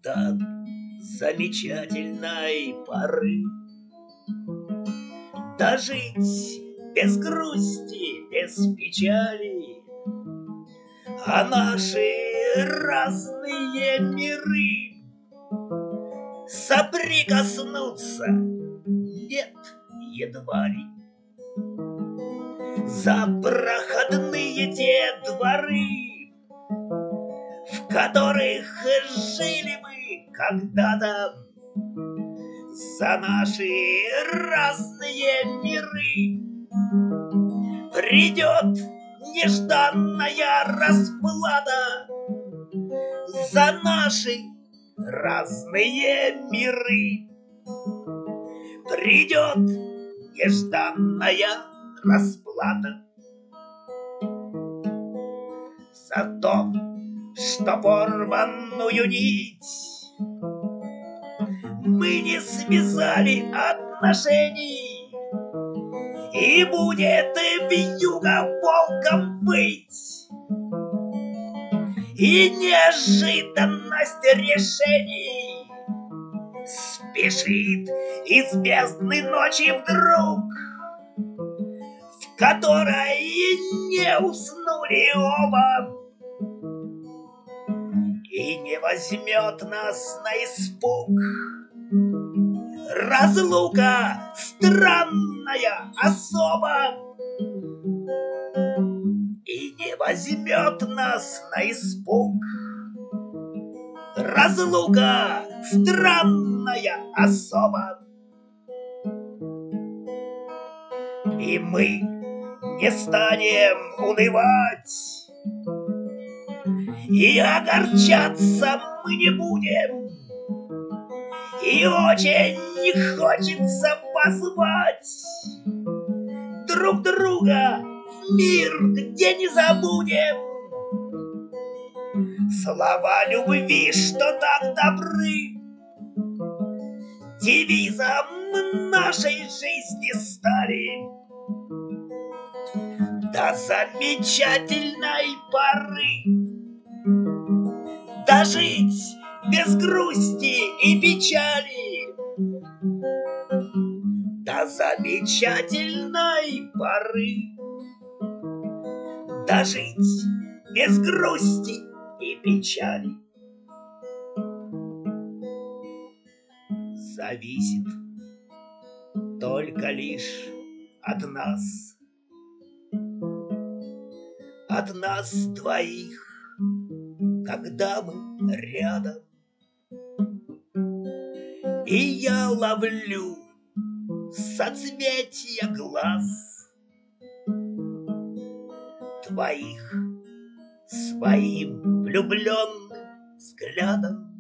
до замечательной поры. Дожить без грусти, без печали, а наши разные миры соприкоснуться нет едва ли. За проходные те дворы, в которых жили мы когда-то, за наши разные миры придет нежданная расплата. За наши разные миры придет нежданная расплата. За то, что порванную нить мы не связали отношений, и будет вьюга волком выть, и неожиданность решений спешит из бездны ночи вдруг, в которой не уснули оба, и не возьмет нас на испуг разлука странная особа, и не возьмет нас на испуг разлука странная особа. И мы не станем унывать, и огорчаться мы не будем, и очень не хочется позвать друг друга в мир, где не забудем слова любви, что так добры, девизом нашей жизни стали до замечательной поры. Дожить без грусти и печали до замечательной поры. Дожить без грусти и печали. Зависит только лишь от нас двоих, когда мы рядом, и я ловлю соцветия глаз твоих своим влюбленным взглядом.